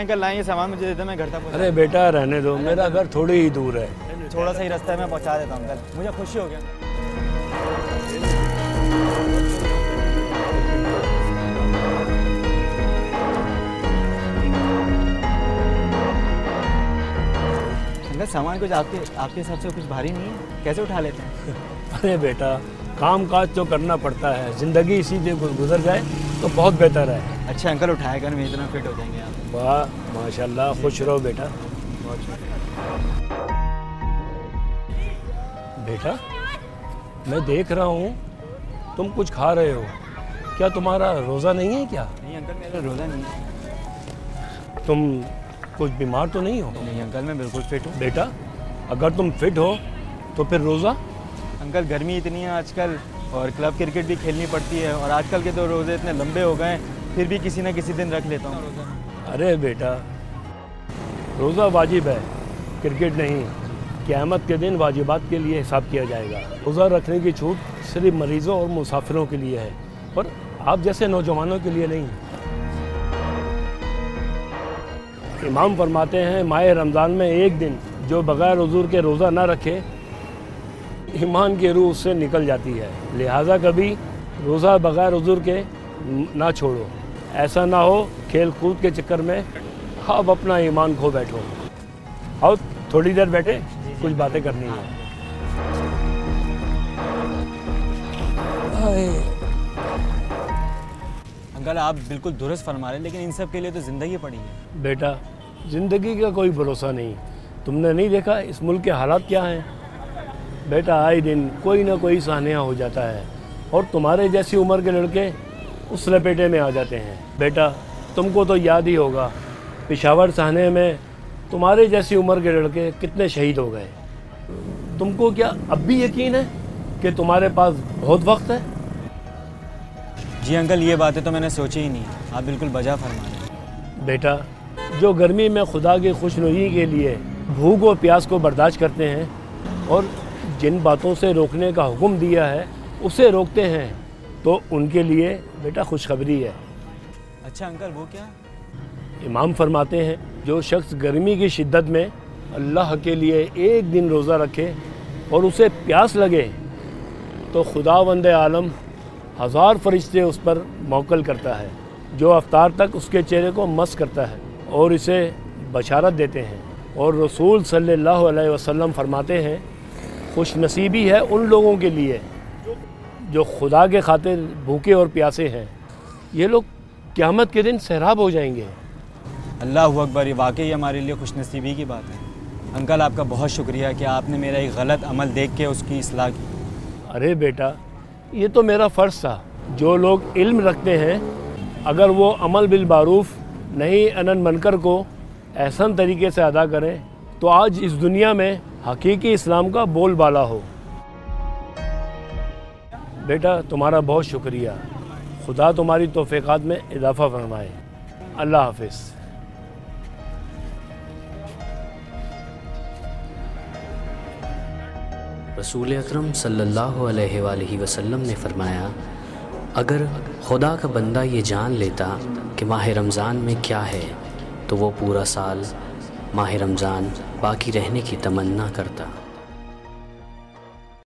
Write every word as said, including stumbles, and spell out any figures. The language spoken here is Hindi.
अंकल लाएं ये सामान मुझे देते, मैं घर तक। अरे बेटा रहने दो, मेरा घर थोड़ी ही दूर है। थोड़ा सा ही रास्ता है, मैं पहुंचा देता हूँ अंकल, मुझे खुशी हो गया। अंकल सामान कुछ आपके आपके हिसाब से कुछ भारी नहीं है, कैसे उठा लेते हैं? अरे बेटा काम काज तो करना पड़ता है, जिंदगी इसी से गुजर जाए तो बहुत बेहतर है। अच्छा अंकल उठाया कर, मैं इतना फिट हो जाएंगे आप। वाह माशाल्लाह, खुश रहो बेटा। बहुत शुक्रिया। बेटा मैं देख रहा हूँ तुम कुछ खा रहे हो, क्या तुम्हारा रोज़ा नहीं है क्या? नहीं अंकल मेरा रोज़ा नहीं है। तुम कुछ बीमार तो नहीं हो? नहीं अंकल मैं बिल्कुल फिट हूँ। बेटा अगर तुम फिट हो तो फिर रोज़ा? अंकल गर्मी इतनी है आजकल और क्लब क्रिकेट भी खेलनी पड़ती है, और आजकल के तो रोज़े इतने लंबे हो गए, फिर भी किसी ना किसी दिन रख लेता हूँ। अरे बेटा रोज़ा वाजिब है, क्रिकेट नहीं। क़यामत के दिन वाजिबात के लिए हिसाब किया जाएगा। रोज़ा रखने की छूट सिर्फ मरीज़ों और मुसाफिरों के लिए है, और आप जैसे नौजवानों के लिए नहीं। इमाम फरमाते हैं माह रमज़ान में एक दिन जो बग़ैर उज़ूर के रोज़ा ना रखे, ईमान की रूह उससे निकल जाती है। लिहाजा कभी रोज़ा बग़ैर उज़ूर के ना छोड़ो। ऐसा ना हो खेल कूद के चक्कर में आप अपना ईमान खो बैठो। आओ थोड़ी देर बैठे, कुछ बातें करनी है। अंकल आप बिल्कुल दुरुस्त फरमा रहे हैं, लेकिन इन सब के लिए तो ज़िंदगी पड़ी है। बेटा ज़िंदगी का कोई भरोसा नहीं, तुमने नहीं देखा इस मुल्क के हालात क्या हैं? बेटा आए दिन कोई ना कोई सान्या हो जाता है, और तुम्हारे जैसी उम्र के लड़के उस लपेटे में आ जाते हैं। बेटा तुमको तो याद ही होगा पेशावर साहने में तुम्हारे जैसी उम्र के लड़के कितने शहीद हो गए। तुमको क्या अब भी यकीन है कि तुम्हारे पास बहुत वक्त है? जी अंकल ये बातें तो मैंने सोची ही नहीं, आप बिल्कुल बजा फरमा रहे हैं। बेटा जो गर्मी में खुदा की खुशनुदी के लिए भूख और प्यास को बर्दाश्त करते हैं और जिन बातों से रोकने का हुक्म दिया है उसे रोकते हैं, तो उनके लिए बेटा खुशखबरी है। अच्छा अंकल वो क्या? इमाम फरमाते हैं जो शख्स गर्मी की शिद्दत में अल्लाह के लिए एक दिन रोज़ा रखे और उसे प्यास लगे, तो खुदावंद आलम हज़ार फरिश्ते उस पर मौकल करता है, जो अफ्तार तक उसके चेहरे को मस करता है और इसे बशारत देते हैं। और रसूल सल्लल्लाहु अलैहि वसल्लम फरमाते हैं खुश नसीबी है उन लोगों के लिए जो खुदा के खातिर भूखे और प्यासे हैं, ये लोग क़यामत के दिन सैराब हो जाएंगे। अल्लाह अकबर, ये वाकई हमारे लिए खुशनसीबी की बात है। अंकल आपका बहुत शुक्रिया कि आपने मेरा एक गलत अमल देख के उसकी इस्लाह की। अरे बेटा ये तो मेरा फ़र्ज़ था। जो लोग इल्म रखते हैं अगर वो अमल बिल मारूफ नहीं अनन मनकर को एहसन तरीके से अदा करें, तो आज इस दुनिया में हकीकी इस्लाम का बोलबाला हो। बेटा तुम्हारा बहुत शुक्रिया, खुदा तुम्हारी तौफ़ीक़ात में इजाफ़ा फरमाए। अल्लाह हाफ़िज़। रसूल अकरम सल्लल्लाहु अलैहि वसल्लम ने फरमाया, अगर खुदा का बंदा ये जान लेता कि माह रमज़ान में क्या है, तो वो पूरा साल माह रमज़ान बाकी रहने की तमन्ना करता।